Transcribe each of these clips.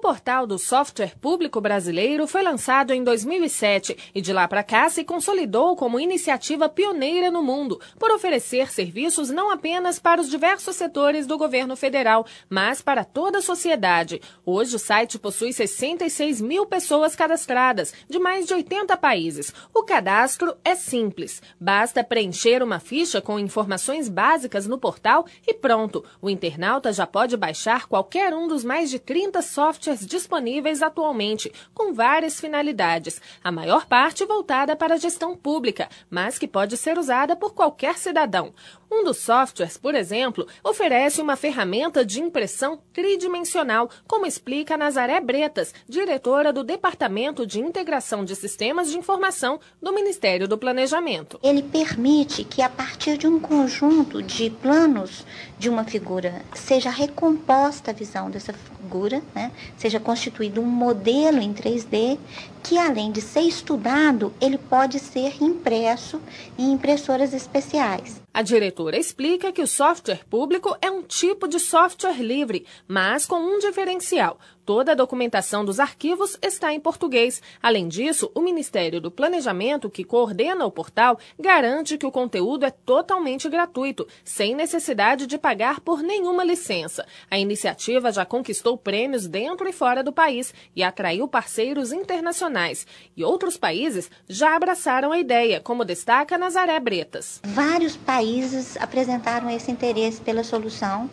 portal do software público brasileiro foi lançado em 2007 e de lá para cá se consolidou como iniciativa pioneira no mundo, por oferecer serviços não apenas para os diversos setores do governo federal, mas para toda a sociedade. Hoje o site possui 66 mil pessoas cadastradas, de mais de 80 países. O cadastro é simples. Basta preencher uma ficha com informações básicas no portal e pronto. O internauta já pode baixar qualquer um dos mais de 30 softwares disponíveis atualmente, com várias finalidades. A maior parte voltada para a gestão pública, mas que pode ser usada por qualquer cidadão. Um dos softwares, por exemplo, oferece uma ferramenta de impressão tridimensional, como explica Nazaré Bretas, diretora do Departamento de Integração de Sistemas de Informação do Ministério do Planejamento. Ele permite que, a partir de um conjunto de planos de uma figura, seja recomposta a visão dessa figura, seja constituído um modelo em 3D, que além de ser estudado, ele pode ser impresso em impressoras especiais. A diretora explica que o software público é um tipo de software livre, mas com um diferencial. Toda a documentação dos arquivos está em português. Além disso, o Ministério do Planejamento, que coordena o portal, garante que o conteúdo é totalmente gratuito, sem necessidade de pagar por nenhuma licença. A iniciativa já conquistou prêmios dentro e fora do país e atraiu parceiros internacionais. E outros países já abraçaram a ideia, como destaca Nazaré Bretas. Vários países apresentaram esse interesse pela solução,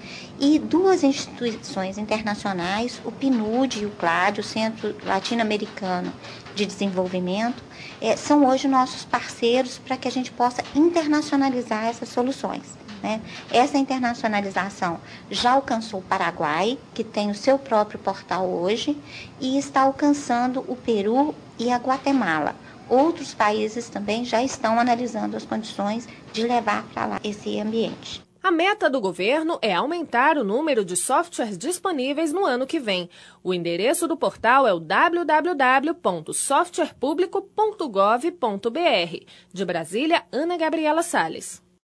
e duas instituições internacionais, o PNUD e o CLAD, o Centro Latino-Americano de Desenvolvimento, são hoje nossos parceiros para que a gente possa internacionalizar essas soluções. Essa internacionalização já alcançou o Paraguai, que tem o seu próprio portal hoje, e está alcançando o Peru e a Guatemala. Outros países também já estão analisando as condições de levar para lá esse ambiente. A meta do governo é aumentar o número de softwares disponíveis no ano que vem. O endereço do portal é o www.softwarepublico.gov.br. De Brasília, Ana Gabriela Salles.